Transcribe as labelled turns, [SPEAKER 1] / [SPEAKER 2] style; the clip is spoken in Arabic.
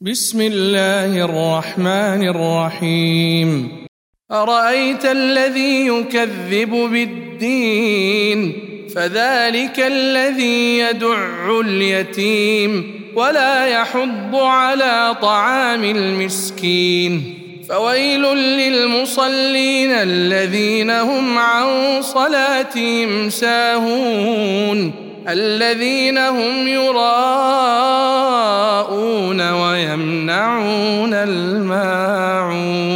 [SPEAKER 1] بسم الله الرحمن الرحيم. أرأيت الذي يكذب بالدين فذلك الذي يدع اليتيم ولا يحض على طعام المسكين. فويل للمصلين الذين هم عن صلاتهم ساهون الذين هم يراءون ويمنعون الماعون.